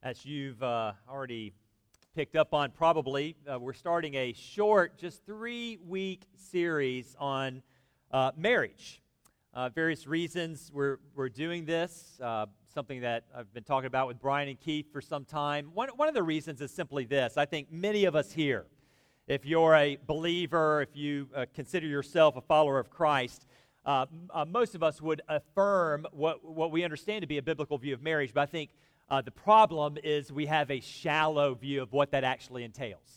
As you've already picked up on probably, we're starting a short, just 3-week series on marriage. Various reasons we're doing this, something that I've been talking about with Brian and Keith for some time. One of the reasons is simply this. I think many of us here, if you're a believer, if you consider yourself a follower of Christ, most of us would affirm what we understand to be a biblical view of marriage, but I think the problem is we have a shallow view of what that actually entails.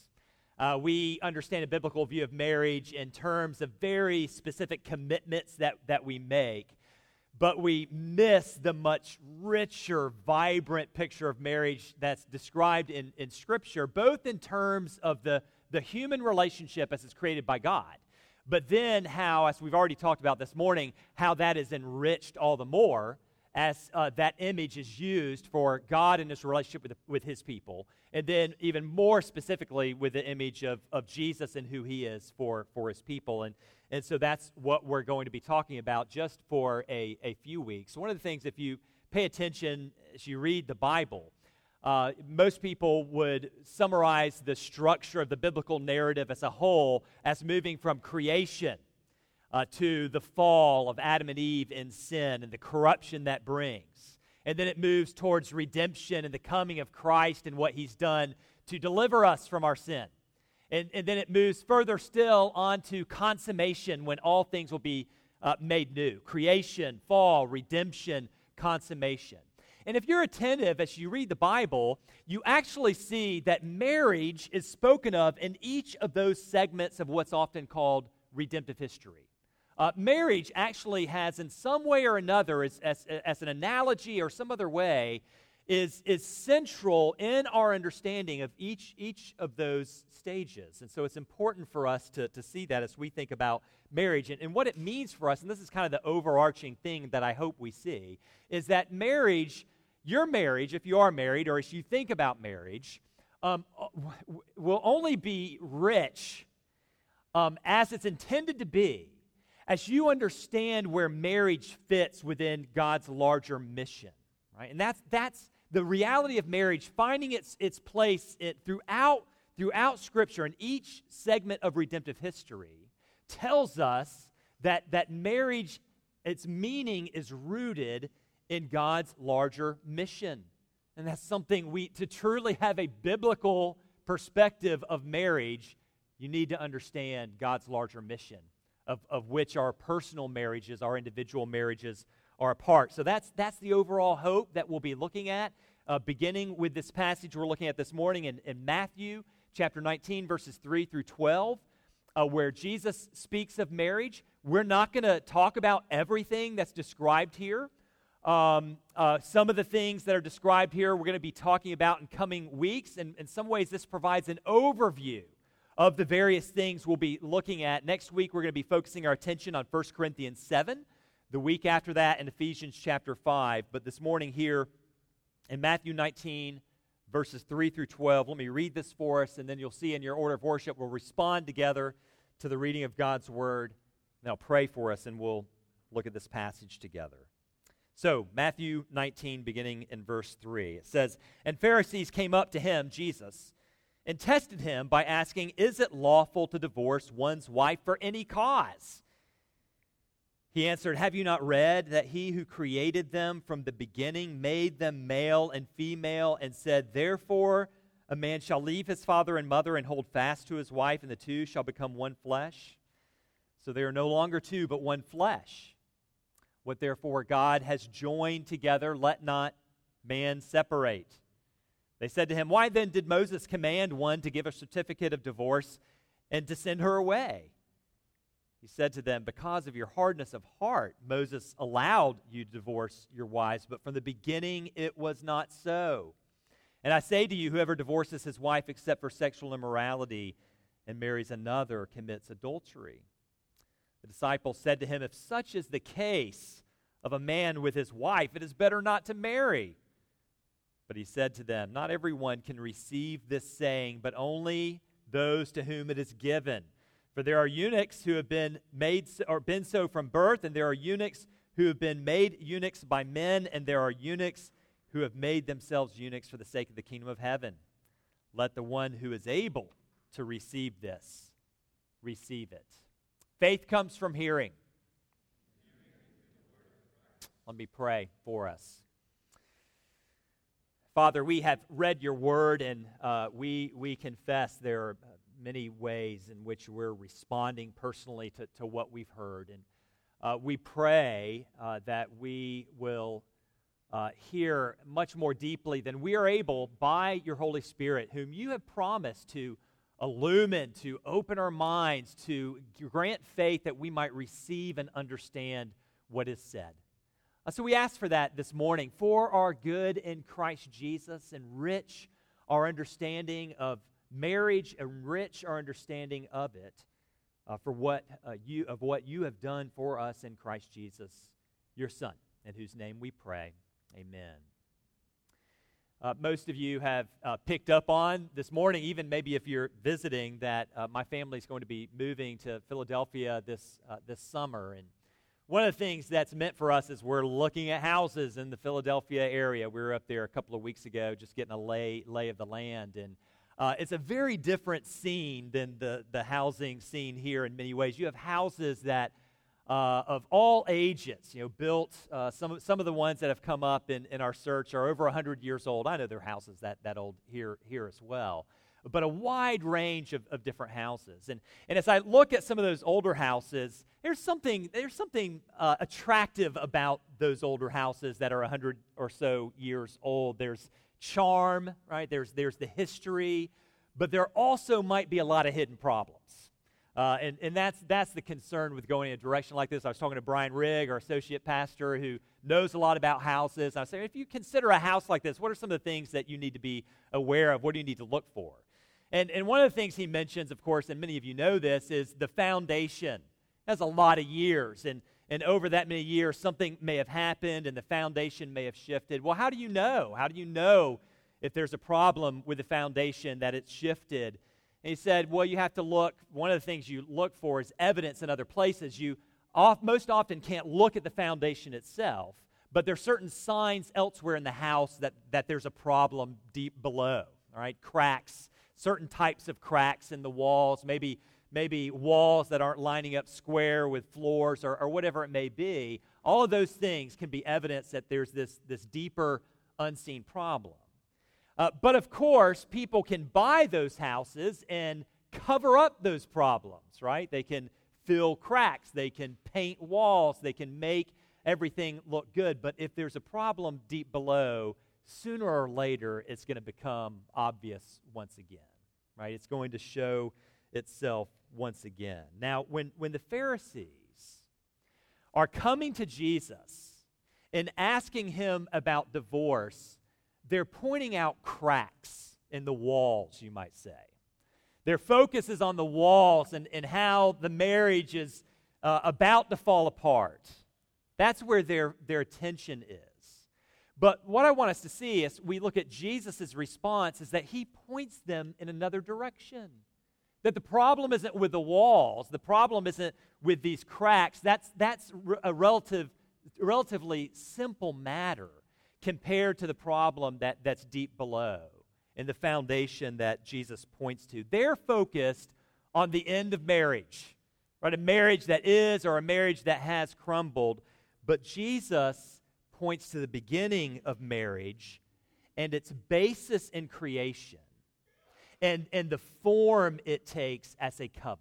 We understand a biblical view of marriage in terms of very specific commitments that we make, but we miss the much richer, vibrant picture of marriage that's described in Scripture, both in terms of the human relationship as it's created by God, but then how, as we've already talked about this morning, how that is enriched all the more as that image is used for God in His relationship with His people, and then even more specifically with the image of Jesus and who He is for His people. And so that's what we're going to be talking about just for a few weeks. One of the things, if you pay attention as you read the Bible, most people would summarize the structure of the biblical narrative as a whole as moving from creation to the fall of Adam and Eve in sin and the corruption that brings. And then it moves towards redemption and the coming of Christ and what He's done to deliver us from our sin. And then it moves further still on to consummation, when all things will be made new. Creation, fall, redemption, consummation. And if you're attentive as you read the Bible, you actually see that marriage is spoken of in each of those segments of what's often called redemptive history. Marriage actually has, in some way or another, as an analogy or some other way, is central in our understanding of each of those stages. And so it's important for us to see that as we think about marriage. And what it means for us, and this is kind of the overarching thing that I hope we see, is that marriage, your marriage, if you are married, or as you think about marriage, will only be rich as it's intended to be, as you understand where marriage fits within God's larger mission, right? And that's the reality of marriage, finding its place throughout Scripture, and each segment of redemptive history tells us that marriage, its meaning is rooted in God's larger mission. And that's something to truly have a biblical perspective of marriage, you need to understand God's larger mission, of which our personal marriages, our individual marriages are a part. So that's the overall hope that we'll be looking at, beginning with this passage we're looking at this morning in Matthew chapter 19, verses 3 through 12, where Jesus speaks of marriage. We're not going to talk about everything that's described here. Some of the things that are described here we're going to be talking about in coming weeks, and in some ways this provides an overview of the various things we'll be looking at. Next week, we're going to be focusing our attention on 1 Corinthians 7. The week after that, in Ephesians chapter 5. But this morning here in Matthew 19, verses 3 through 12, let me read this for us, and then you'll see in your order of worship, we'll respond together to the reading of God's Word. And I'll pray for us, and we'll look at this passage together. So, Matthew 19, beginning in verse 3. It says, "And Pharisees came up to him," Jesus, "and tested him by asking, 'Is it lawful to divorce one's wife for any cause?' He answered, 'Have you not read that He who created them from the beginning made them male and female, and said, Therefore a man shall leave his father and mother and hold fast to his wife, and the two shall become one flesh? So they are no longer two, but one flesh. What therefore God has joined together, let not man separate.' They said to him, 'Why then did Moses command one to give a certificate of divorce and to send her away?' He said to them, 'Because of your hardness of heart, Moses allowed you to divorce your wives, but from the beginning it was not so. And I say to you, whoever divorces his wife except for sexual immorality and marries another commits adultery.' The disciples said to him, 'If such is the case of a man with his wife, it is better not to marry.' But he said to them, 'Not everyone can receive this saying, but only those to whom it is given. For there are eunuchs who have been so from birth, and there are eunuchs who have been made eunuchs by men, and there are eunuchs who have made themselves eunuchs for the sake of the kingdom of heaven. Let the one who is able to receive this, receive it. Faith comes from hearing. Let me pray for us. Father, we have read your word, and we confess there are many ways in which we're responding personally to what we've heard. And we pray that we will hear much more deeply than we are able by your Holy Spirit, whom you have promised to illumine, to open our minds, to grant faith that we might receive and understand what is said. So we ask for that this morning, for our good in Christ Jesus, enrich our understanding of marriage, enrich our understanding of it, for what you have done for us in Christ Jesus, your Son, in whose name we pray. Amen. Most of you have picked up on this morning, even maybe if you're visiting, that my family is going to be moving to Philadelphia this summer. And one of the things that's meant for us is we're looking at houses in the Philadelphia area. We were up there a couple of weeks ago just getting a lay of the land. And it's a very different scene than the housing scene here in many ways. You have houses that of all ages, built. Some of the ones that have come up in our search are over 100 years old. I know there are houses that old here as well, but a wide range of different houses. And as I look at some of those older houses, there's something attractive about those older houses that are 100 or so years old. There's charm, right? There's the history, but there also might be a lot of hidden problems. And that's the concern with going in a direction like this. I was talking to Brian Rigg, our associate pastor, who knows a lot about houses. I was saying, if you consider a house like this, what are some of the things that you need to be aware of? What do you need to look for? And one of the things he mentions, of course, and many of you know this, is the foundation. It has a lot of years, and over that many years, something may have happened, and the foundation may have shifted. Well, how do you know? How do you know if there's a problem with the foundation, that it's shifted? And he said, well, you have to look. One of the things you look for is evidence in other places. You most often can't look at the foundation itself, but there are certain signs elsewhere in the house that there's a problem deep below, all right? Cracks, certain types of cracks in the walls, maybe walls that aren't lining up square with floors or whatever it may be. All of those things can be evidence that there's this deeper unseen problem. But of course, people can buy those houses and cover up those problems, right? They can fill cracks, they can paint walls, they can make everything look good. But if there's a problem deep below, sooner or later, it's going to become obvious once again, right? It's going to show itself once again. Now, when the Pharisees are coming to Jesus and asking him about divorce, they're pointing out cracks in the walls, you might say. Their focus is on the walls and how the marriage is about to fall apart. That's where their attention is. But what I want us to see as we look at Jesus' response is that he points them in another direction. That the problem isn't with the walls. The problem isn't with these cracks. That's a relatively simple matter compared to the problem that's deep below and the foundation that Jesus points to. They're focused on the end of marriage, right? A marriage that is or a marriage that has crumbled. But Jesus points to the beginning of marriage and its basis in creation and the form it takes as a covenant.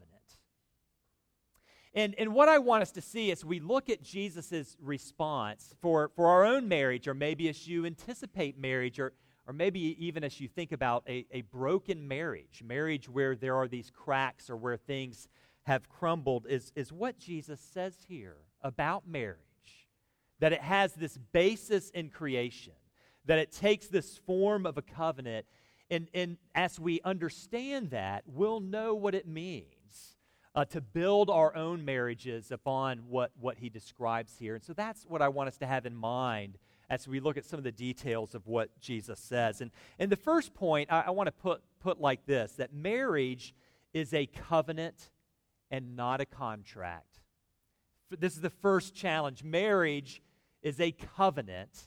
And what I want us to see as we look at Jesus' response for our own marriage, or maybe as you anticipate marriage, or maybe even as you think about a broken marriage where there are these cracks or where things have crumbled, is what Jesus says here about marriage. That it has this basis in creation, that it takes this form of a covenant, and as we understand that, we'll know what it means to build our own marriages upon what he describes here. And so that's what I want us to have in mind as we look at some of the details of what Jesus says. And the first point I want to put like this, that marriage is a covenant and not a contract. This is the first challenge. Marriage is a covenant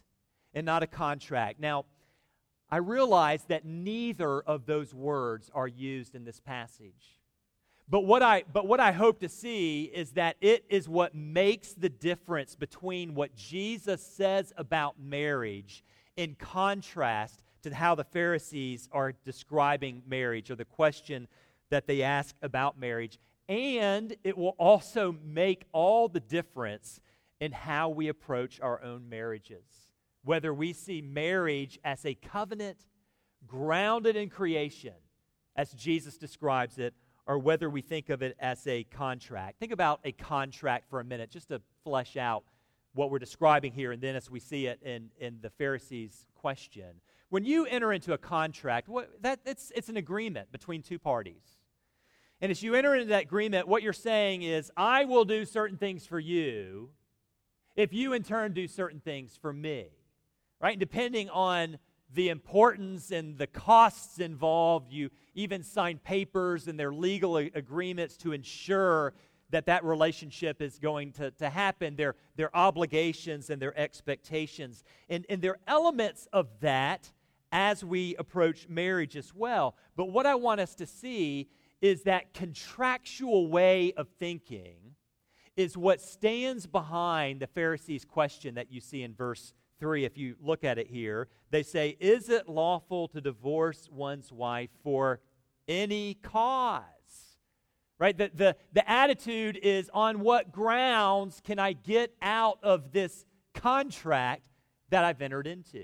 and not a contract. Now, I realize that neither of those words are used in this passage. But what I hope to see is that it is what makes the difference between what Jesus says about marriage in contrast to how the Pharisees are describing marriage, or the question that they ask about marriage. And it will also make all the difference in how we approach our own marriages. Whether we see marriage as a covenant grounded in creation, as Jesus describes it, or whether we think of it as a contract. Think about a contract for a minute, just to flesh out what we're describing here, and then as we see it in the Pharisees' question. When you enter into a contract, it's an agreement between two parties. And as you enter into that agreement, what you're saying is, I will do certain things for you if you in turn do certain things for me. Right? And depending on the importance and the costs involved, you even sign papers and their legal agreements to ensure that relationship is going to happen, their obligations and their expectations. And there are elements of that as we approach marriage as well. But what I want us to see is that contractual way of thinking is what stands behind the Pharisees' question that you see in verse 3. If you look at it here, they say, is it lawful to divorce one's wife for any cause? Right? The attitude is, on what grounds can I get out of this contract that I've entered into?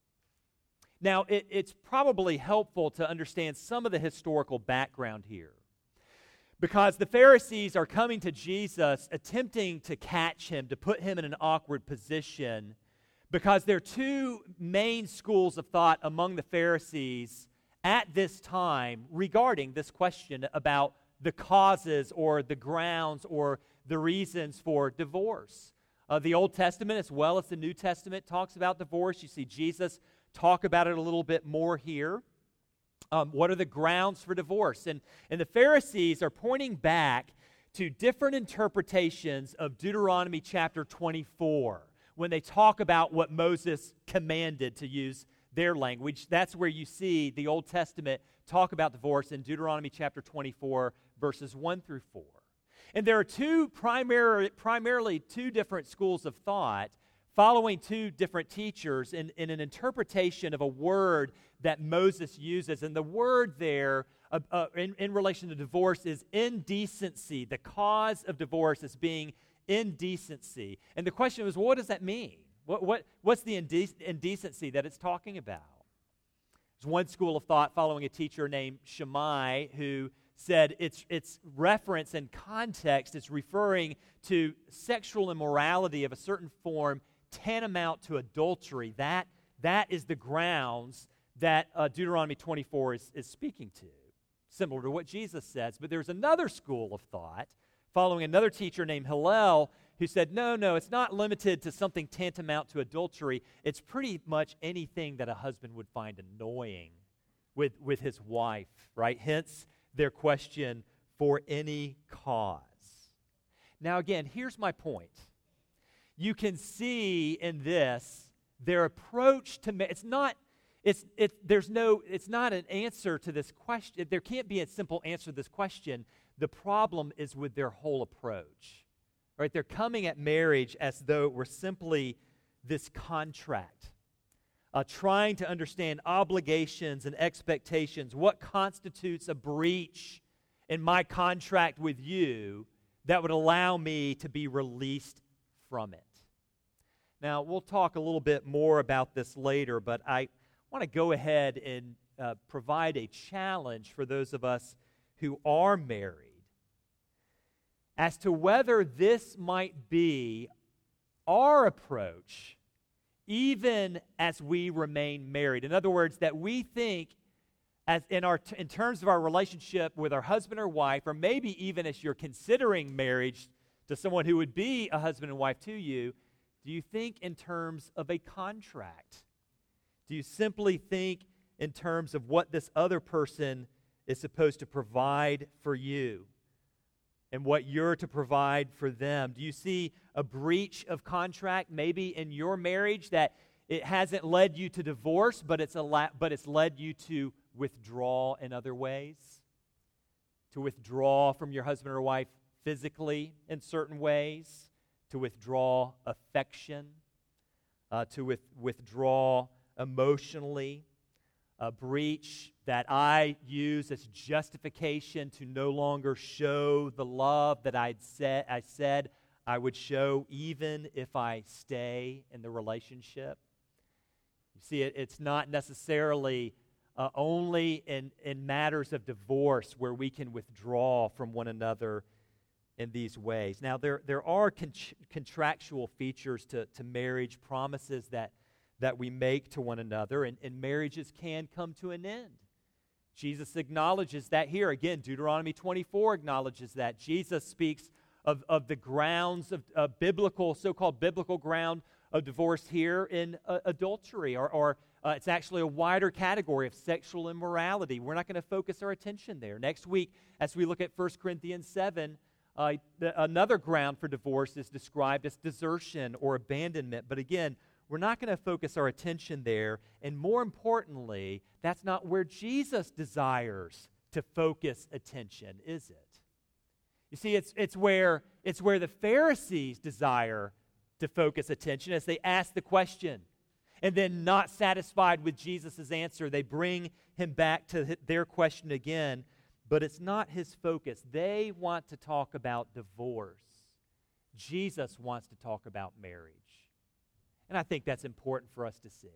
Now, it's probably helpful to understand some of the historical background here, because the Pharisees are coming to Jesus, attempting to catch him, to put him in an awkward position, because there are two main schools of thought among the Pharisees at this time regarding this question about the causes or the grounds or the reasons for divorce. The Old Testament as well as the New Testament talks about divorce. You see Jesus talk about it a little bit more here. What are the grounds for divorce? And the Pharisees are pointing back to different interpretations of Deuteronomy chapter 24 when they talk about what Moses commanded, to use their language. That's where you see the Old Testament talk about divorce in Deuteronomy chapter 24, verses 1 through 4. And there are primarily two different schools of thought following two different teachers in an interpretation of a word that Moses uses. And the word there in relation to divorce is indecency. The cause of divorce is being indecency. And the question was, well, what does that mean? What's the indecency that it's talking about? There's one school of thought following a teacher named Shammai who said its reference and context is referring to sexual immorality of a certain form tantamount to adultery. That is the grounds that Deuteronomy 24 is speaking to, similar to what Jesus says. But there's another school of thought following another teacher named Hillel who said, no, it's not limited to something tantamount to adultery. It's pretty much anything that a husband would find annoying with his wife, right? Hence their question, for any cause. Now again, here's my point. You can see in this their approach to it's not an answer to this question. There can't be a simple answer to this question. The problem is with their whole approach. Right? They're coming at marriage as though it were simply this contract, trying to understand obligations and expectations. What constitutes a breach in my contract with you that would allow me to be released from it? Now, we'll talk a little bit more about this later, but I want to go ahead and provide a challenge for those of us who are married as to whether this might be our approach even as we remain married. In other words, that we think in terms of our relationship with our husband or wife, or maybe even as you're considering marriage to someone who would be a husband and wife to you, do you think in terms of a contract? Do you simply think in terms of what this other person is supposed to provide for you and what you're to provide for them? Do you see a breach of contract maybe in your marriage that it hasn't led you to divorce, but it's led you to withdraw in other ways, to withdraw from your husband or wife physically in certain ways, to withdraw affection, to withdraw emotionally, a breach that I use as justification to no longer show the love that I said I would show even if I stay in the relationship. You see, it's not necessarily only in matters of divorce where we can withdraw from one another in these ways. Now, there are contractual features to marriage, promises that we make to one another, and marriages can come to an end. Jesus acknowledges that here. Again, Deuteronomy 24 acknowledges that. Jesus speaks of the grounds of biblical, so-called biblical ground of divorce here in adultery, or it's actually a wider category of sexual immorality. We're not going to focus our attention there. Next week, as we look at 1 Corinthians 7, another ground for divorce is described as desertion or abandonment. But again, we're not going to focus our attention there. And more importantly, that's not where Jesus desires to focus attention, is it? You see, it's where the Pharisees desire to focus attention as they ask the question. And then, not satisfied with Jesus' answer, they bring him back to their question again. But it's not his focus. They want to talk about divorce. Jesus wants to talk about marriage. And I think that's important for us to see.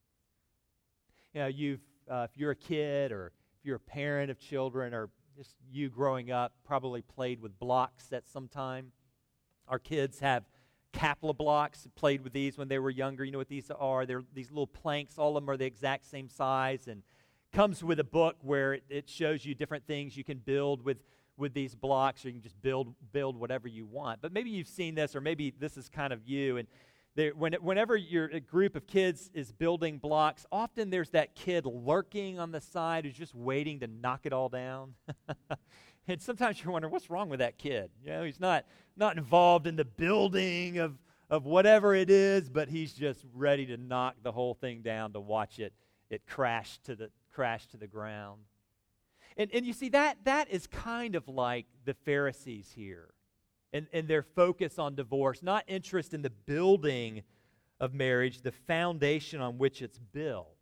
You know, if you're a kid or if you're a parent of children or just you growing up, probably played with blocks at some time. Our kids have Kapla blocks, played with these when they were younger. You know what these are? They're these little planks. All of them are the exact same size and comes with a book where it shows you different things you can build with these blocks, or you can just build whatever you want. But maybe you've seen this, or maybe this is kind of you. And whenever a group of kids is building blocks, often there's that kid lurking on the side who's just waiting to knock it all down. And sometimes you're wondering, what's wrong with that kid? You know, he's not involved in the building of whatever it is, but he's just ready to knock the whole thing down to watch it crash to the ground. And you see, that is kind of like the Pharisees here and their focus on divorce, not interest in the building of marriage, the foundation on which it's built,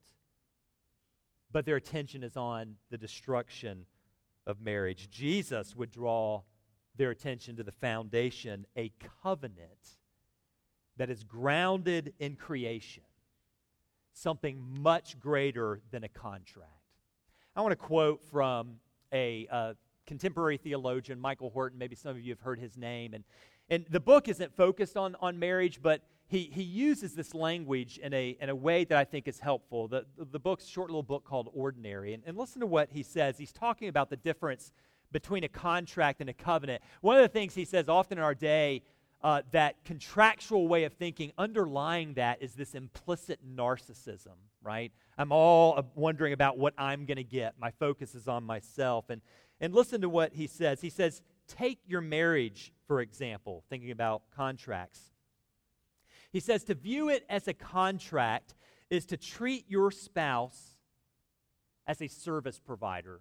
but their attention is on the destruction of marriage. Jesus would draw their attention to the foundation, a covenant that is grounded in creation, something much greater than a contract. I want to quote from a contemporary theologian, Michael Horton. Maybe some of you have heard his name. And the book isn't focused on marriage, but he uses this language in a way that I think is helpful. The book's a short little book called Ordinary. And listen to what he says. He's talking about the difference between a contract and a covenant. One of the things he says often in our day, that contractual way of thinking, underlying that is this implicit narcissism, right? I'm all wondering about what I'm going to get. My focus is on myself. And listen to what he says. He says, take your marriage, for example, thinking about contracts. He says, to view it as a contract is to treat your spouse as a service provider.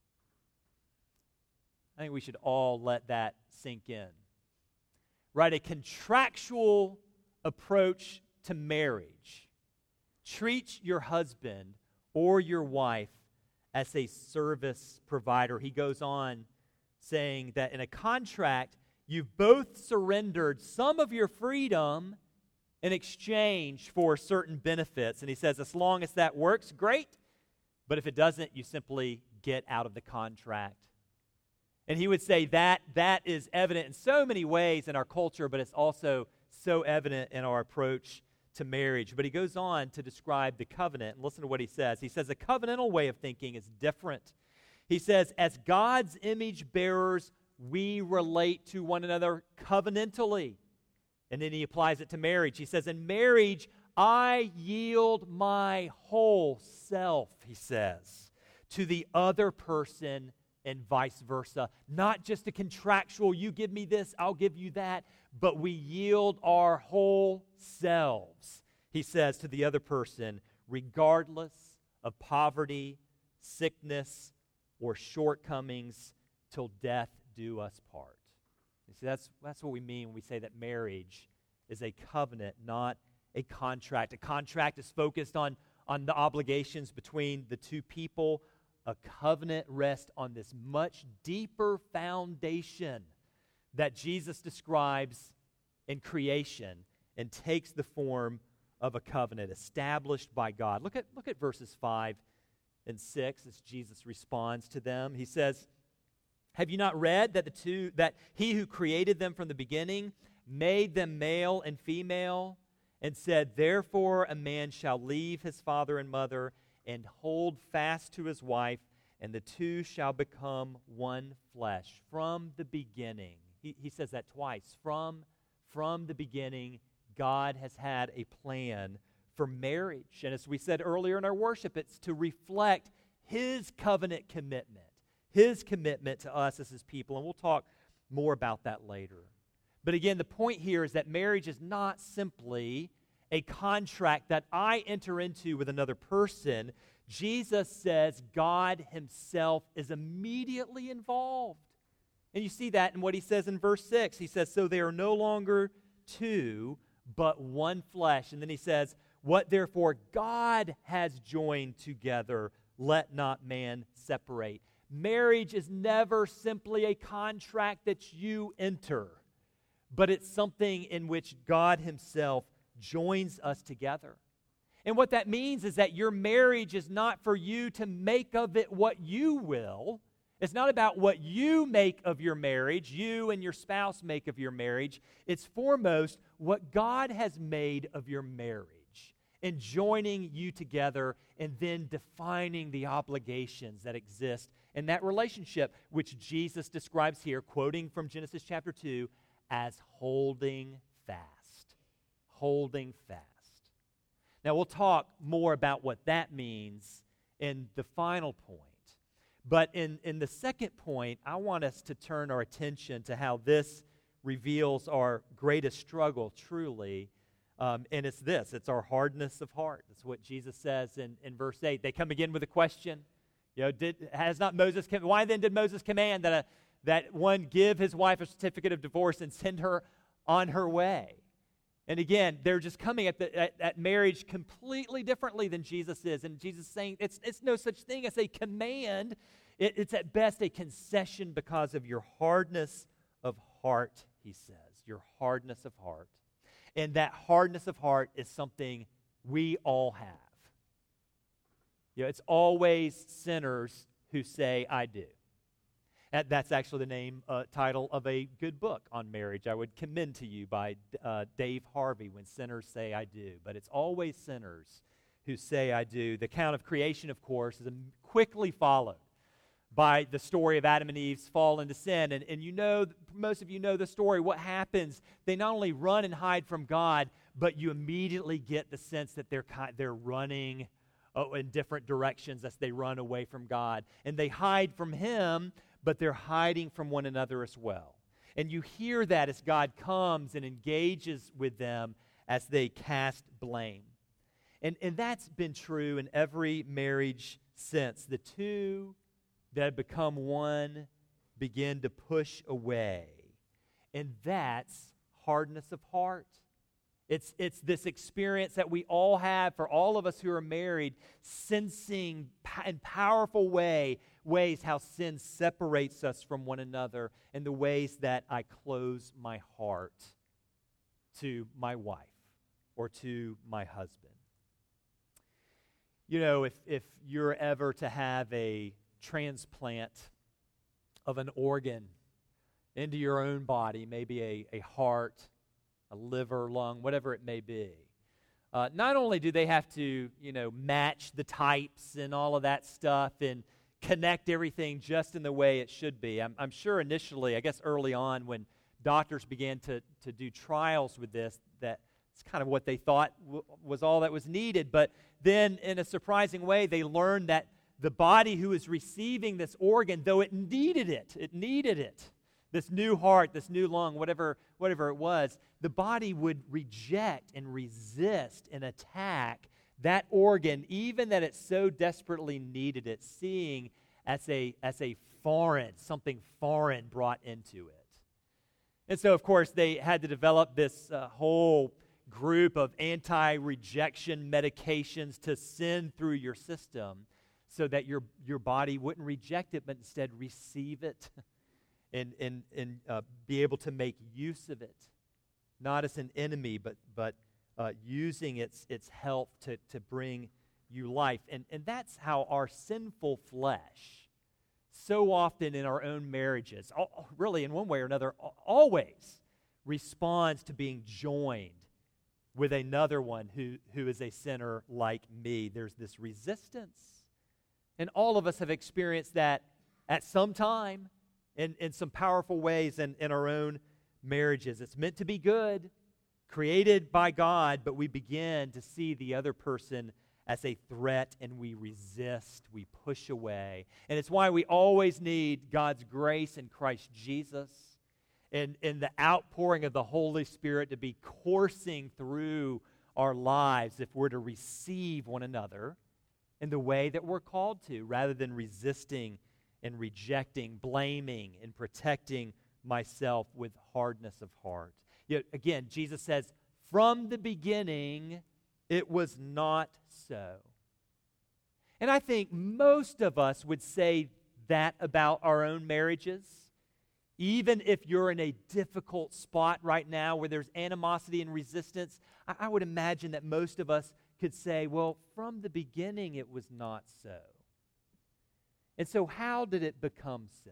I think we should all let that sink in. Right, a contractual approach to marriage treats your husband or your wife as a service provider. He goes on saying that in a contract, you've both surrendered some of your freedom in exchange for certain benefits. And he says, as long as that works, great. But if it doesn't, you simply get out of the contract. And he would say that is evident in so many ways in our culture, but it's also so evident in our approach to marriage. But he goes on to describe the covenant, and listen to what he says. He says, a covenantal way of thinking is different. He says, as God's image bearers, we relate to one another covenantally. And then he applies it to marriage. He says, in marriage, I yield my whole self, he says, to the other person and vice versa. Not just a contractual, you give me this, I'll give you that, but we yield our whole selves. he says to the other person, regardless of poverty, sickness, or shortcomings, till death do us part. You see, that's what we mean when we say that marriage is a covenant, not a contract. A contract is focused on the obligations between the two people. A covenant rests on this much deeper foundation that Jesus describes in creation and takes the form of a covenant established by God. Look at verses 5 and 6 as Jesus responds to them. He says, have you not read that he who created them from the beginning made them male and female, and said, therefore a man shall leave his father and mother and hold fast to his wife, and the two shall become one flesh. From the beginning. He says that twice. From the beginning, God has had a plan for marriage. And as we said earlier in our worship, it's to reflect his covenant commitment, his commitment to us as his people. And we'll talk more about that later. But again, the point here is that marriage is not simply a contract that I enter into with another person. Jesus says God himself is immediately involved. And you see that in what he says in verse 6. He says, so they are no longer two, but one flesh. And then he says, what therefore God has joined together, let not man separate. Marriage is never simply a contract that you enter, but it's something in which God himself joins us together. And what that means is that your marriage is not for you to make of it what you will. It's not about what you make of your marriage, you and your spouse make of your marriage. It's foremost what God has made of your marriage and joining you together and then defining the obligations that exist in that relationship, which Jesus describes here, quoting from Genesis chapter 2, as holding fast. Holding fast. Now, we'll talk more about what that means in the final point. But in the second point, I want us to turn our attention to how this reveals our greatest struggle, truly. And it's this. It's our hardness of heart. That's what Jesus says in verse 8. They come again with a question. Why then did Moses command that one give his wife a certificate of divorce and send her on her way? And again, they're just coming at marriage completely differently than Jesus is. And Jesus is saying it's no such thing as a command. It's at best a concession because of your hardness of heart, he says. Your hardness of heart. And that hardness of heart is something we all have. It's always sinners who say, I do. That's actually the title of a good book on marriage I would commend to you by Dave Harvey, When Sinners Say I Do. But it's always sinners who say I do. The account of creation, of course, is quickly followed by the story of Adam and Eve's fall into sin. And most of you know the story. What happens? They not only run and hide from God, but you immediately get the sense that they're running in different directions as they run away from God. And they hide from him, but they're hiding from one another as well. And you hear that as God comes and engages with them as they cast blame. And that's been true in every marriage since. The two that have become one begin to push away. And that's hardness of heart. It's this experience that we all have, for all of us who are married, sensing in powerful ways how sin separates us from one another, and the ways that I close my heart to my wife or to my husband. If you're ever to have a transplant of an organ into your own body, maybe a heart, a liver, lung, whatever it may be. Not only do they have to, match the types and all of that stuff and connect everything just in the way it should be. I'm sure initially, I guess early on, when doctors began to do trials with this, that it's kind of what they thought was all that was needed. But then, in a surprising way, they learned that the body who was receiving this organ, though it needed it, this new heart, this new lung, whatever it was, the body would reject and resist and attack that organ, even that it so desperately needed it, seeing as a foreign, something foreign brought into it. And so, of course, they had to develop this whole group of anti-rejection medications to send through your system so that your body wouldn't reject it, but instead receive it and be able to make use of it, not as an enemy, but using its health to bring you life. And that's how our sinful flesh, so often in our own marriages, really in one way or another, always responds to being joined with another one who is a sinner like me. There's this resistance. And all of us have experienced that at some time in some powerful ways in our own marriages. It's meant to be good, created by God, but we begin to see the other person as a threat, and we resist, we push away. And it's why we always need God's grace in Christ Jesus and the outpouring of the Holy Spirit to be coursing through our lives if we're to receive one another in the way that we're called to, rather than resisting and rejecting, blaming and protecting myself with hardness of heart. Yet again, Jesus says, from the beginning, it was not so. And I think most of us would say that about our own marriages. Even if you're in a difficult spot right now where there's animosity and resistance, I would imagine that most of us could say, well, from the beginning it was not so. And so how did it become so?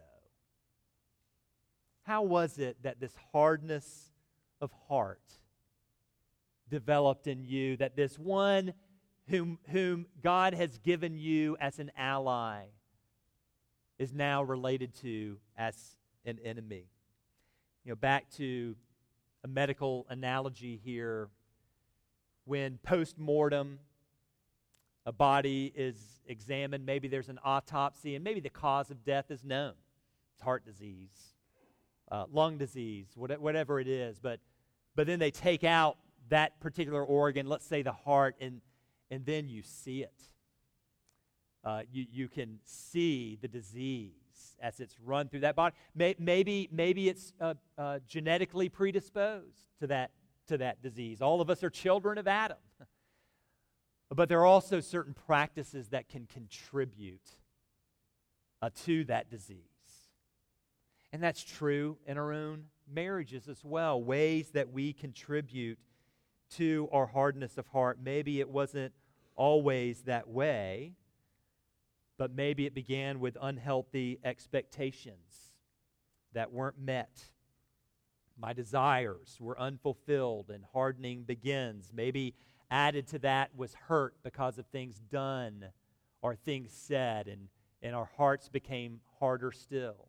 How was it that this hardness of heart developed in you, that this one whom God has given you as an ally is now related to as an enemy? You know, back to a medical analogy here. When post-mortem a body is examined, maybe there's an autopsy, and maybe the cause of death is known. It's heart disease, lung disease, whatever it is. But then they take out that particular organ, let's say the heart, and then you see it. You can see the disease as it's run through that body. Maybe it's genetically predisposed to that disease. All of us are children of Adam. But there are also certain practices that can contribute to that disease. And that's true in our own marriages as well. Ways that we contribute to our hardness of heart. Maybe it wasn't always that way, but maybe it began with unhealthy expectations that weren't met. My desires were unfulfilled and hardening begins. Maybe added to that was hurt because of things done or things said, and our hearts became harder still.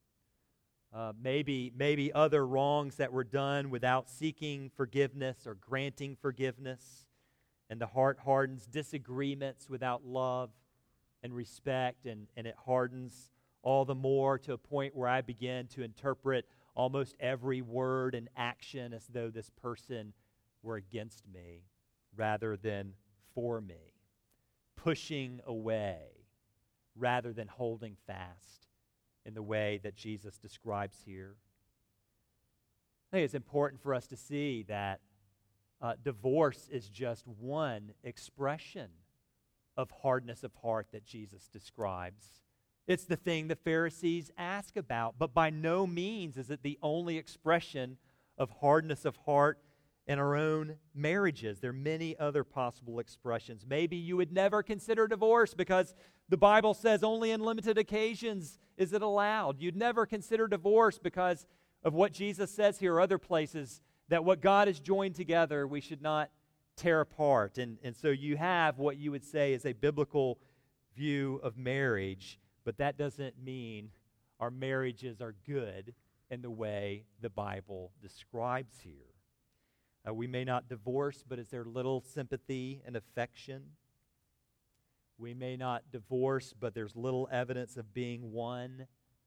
Maybe other wrongs that were done without seeking forgiveness or granting forgiveness, and the heart hardens. Disagreements without love and respect, and it hardens all the more to a point where I begin to interpret almost every word and action as though this person were against me rather than for me, pushing away rather than holding fast in the way that Jesus describes here. I think it's important for us to see that divorce is just one expression of hardness of heart that Jesus describes. It's the thing the Pharisees ask about, but by no means is it the only expression of hardness of heart in our own marriages. There are many other possible expressions. Maybe you would never consider divorce because the Bible says only in limited occasions is it allowed. You'd never consider divorce because of what Jesus says here or other places, that what God has joined together we should not tear apart. And so you have what you would say is a biblical view of marriage, but that doesn't mean our marriages are good in the way the Bible describes here. We may not divorce, but is there little sympathy and affection? We may not divorce, but there's little evidence of being one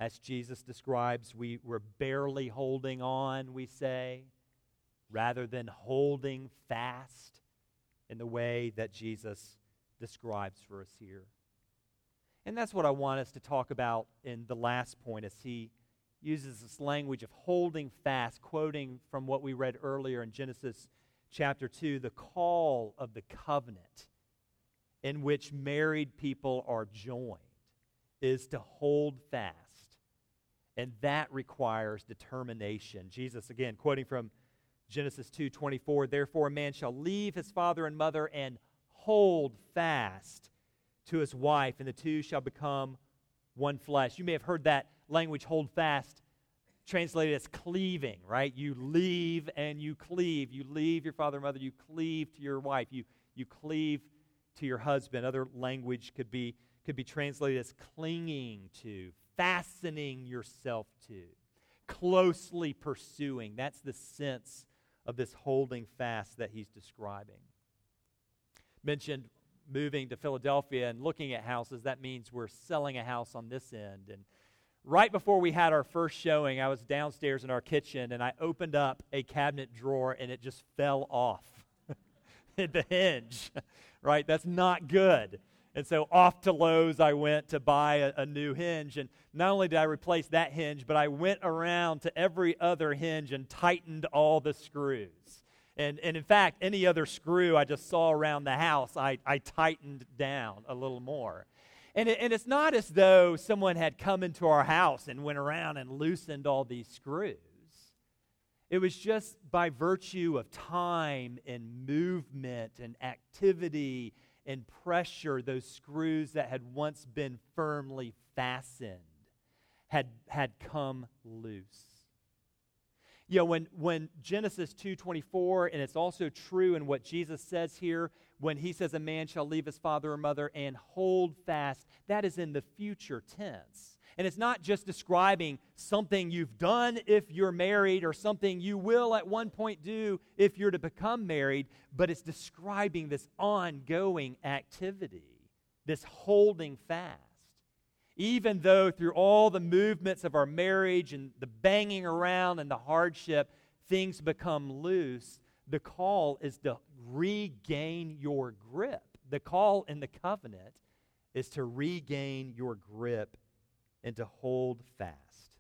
as Jesus describes. We're barely holding on, we say, rather than holding fast in the way that Jesus describes for us here. And that's what I want us to talk about in the last point as he uses this language of holding fast, quoting from what we read earlier in Genesis chapter 2, the call of the covenant in which married people are joined is to hold fast. And that requires determination. Jesus, again, quoting from Genesis 2:24, therefore a man shall leave his father and mother and hold fast to his wife, and the two shall become one flesh. You may have heard that language, hold fast, translated as cleaving, right? You leave and you cleave. You leave your father and mother, you cleave to your wife. You cleave to your husband. Other language could be translated as clinging to, fastening yourself to, closely pursuing. That's the sense of this holding fast that he's describing. Mentioned moving to Philadelphia and looking at houses. That means we're selling a house on this end. And right before we had our first showing, I was downstairs in our kitchen and I opened up a cabinet drawer and it just fell off the hinge, right? That's not good. And so off to Lowe's I went to buy a new hinge. And not only did I replace that hinge, but I went around to every other hinge and tightened all the screws. And in fact, any other screw I just saw around the house, I tightened down a little more. And it's not as though someone had come into our house and went around and loosened all these screws. It was just by virtue of time and movement and activity and pressure, those screws that had once been firmly fastened had come loose. You know, when Genesis 2:24, and it's also true in what Jesus says here, when he says a man shall leave his father or mother and hold fast, that is in the future tense. And it's not just describing something you've done if you're married or something you will at one point do if you're to become married, but it's describing this ongoing activity, this holding fast. Even though through all the movements of our marriage and the banging around and the hardship, things become loose, the call is to regain your grip. The call in the covenant is to regain your grip and to hold fast.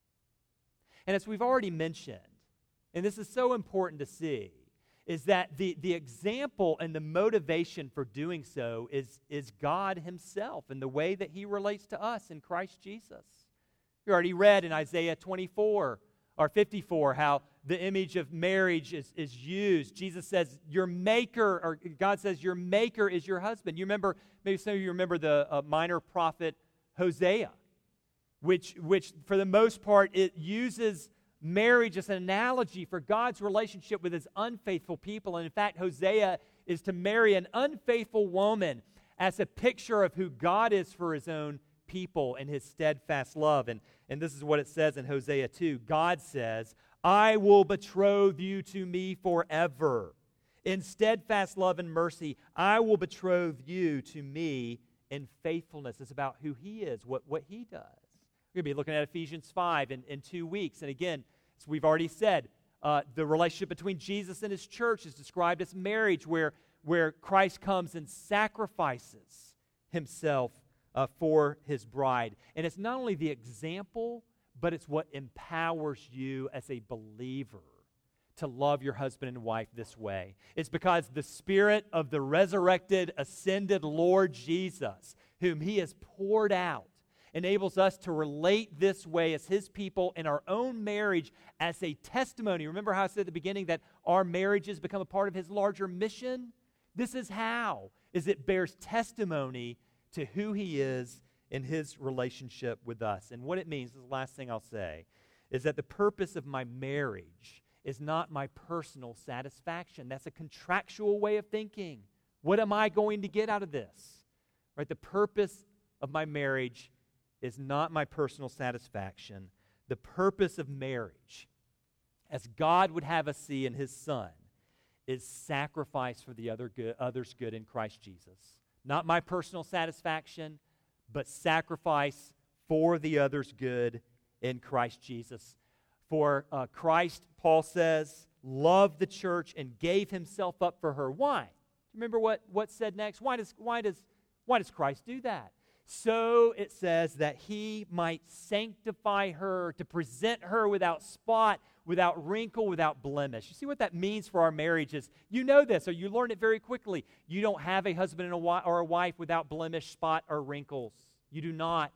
And as we've already mentioned, and this is so important to see, is that the example and the motivation for doing so is God himself and the way that he relates to us in Christ Jesus. We already read in Isaiah 24 or 54 how the image of marriage is used. Jesus says, your maker, or God says, your maker is your husband. You remember, maybe some of you remember the minor prophet Hosea, which for the most part, it uses marriage as an analogy for God's relationship with his unfaithful people. And in fact, Hosea is to marry an unfaithful woman as a picture of who God is for his own people and his steadfast love. And this is what it says in Hosea 2. God says, I will betroth you to me forever. In steadfast love and mercy, I will betroth you to me in faithfulness. It's about who he is, what he does. We're going to be looking at Ephesians 5 in 2 weeks. And again, as we've already said, the relationship between Jesus and his church is described as marriage, where Christ comes and sacrifices himself for his bride. And it's not only the example, but it's what empowers you as a believer to love your husband and wife this way. It's because the Spirit of the resurrected, ascended Lord Jesus, whom he has poured out, enables us to relate this way as his people in our own marriage as a testimony. Remember how I said at the beginning that our marriages become a part of his larger mission? This is how, is it bears testimony to who he is in his relationship with us. And what it means, this is the last thing I'll say, is that the purpose of my marriage is not my personal satisfaction. That's a contractual way of thinking. What am I going to get out of this? Right? The purpose of my marriage is not my personal satisfaction. The purpose of marriage, as God would have us see in his Son, is sacrifice for the other's good in Christ Jesus. Not my personal satisfaction, but sacrifice for the other's good in Christ Jesus. For Christ, Paul says, loved the church and gave himself up for her. Why? Remember what's said next? Why does Christ do that? So it says that he might sanctify her, to present her without spot, without wrinkle, without blemish. You see what that means for our marriages? You know this, or you learn it very quickly. You don't have a husband and or a wife without blemish, spot, or wrinkles. You do not.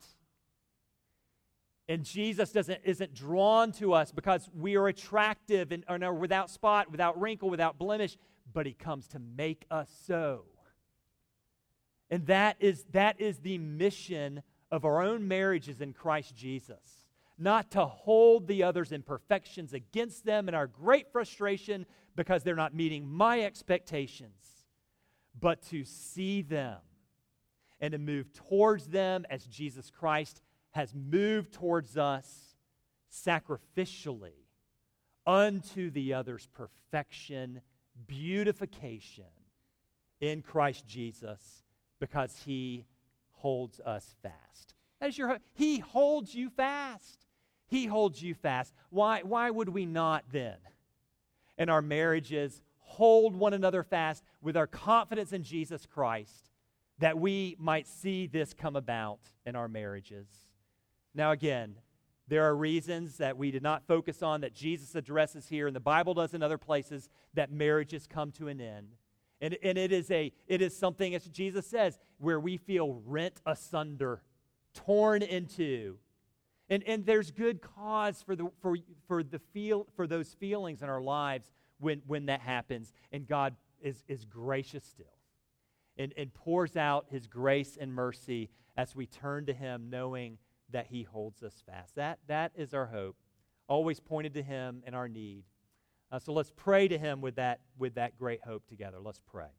And Jesus isn't drawn to us because we are attractive and are without spot, without wrinkle, without blemish, but he comes to make us so. And that is the mission of our own marriages in Christ Jesus. Not to hold the other's imperfections against them in our great frustration because they're not meeting my expectations, but to see them and to move towards them as Jesus Christ has moved towards us sacrificially unto the other's perfection, beautification in Christ Jesus, because he holds us fast. That is he holds you fast. He holds you fast. Why would we not then, in our marriages, hold one another fast with our confidence in Jesus Christ, that we might see this come about in our marriages? Now again, there are reasons that we did not focus on that Jesus addresses here, and the Bible does in other places, that marriages come to an end. And it is something, as Jesus says, where we feel rent asunder, torn into. And there's good cause for those feelings in our lives when that happens. And God is gracious still and pours out his grace and mercy as we turn to him, knowing that he holds us fast. That is our hope, always pointed to him in our need. So let's pray to him with that great hope together. Let's pray.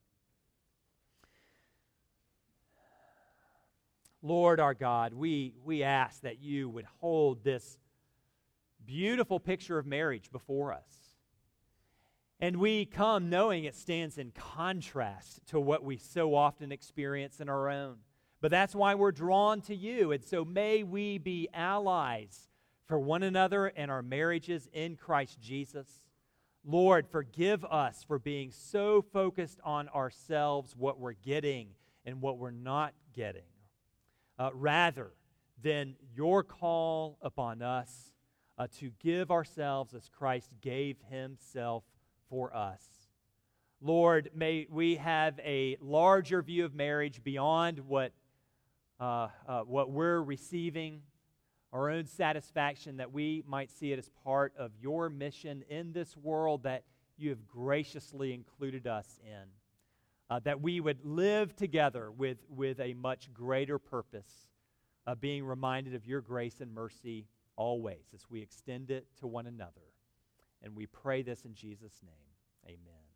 Lord our God, we ask that you would hold this beautiful picture of marriage before us. And we come knowing it stands in contrast to what we so often experience in our own. But that's why we're drawn to you. And so may we be allies for one another in our marriages in Christ Jesus. Lord, forgive us for being so focused on ourselves, what we're getting and what we're not getting, rather than your call upon us to give ourselves as Christ gave himself for us. Lord, may we have a larger view of marriage beyond what we're receiving, our own satisfaction, that we might see it as part of your mission in this world that you have graciously included us in. That we would live together with a much greater purpose, being reminded of your grace and mercy always as we extend it to one another. And we pray this in Jesus' name. Amen.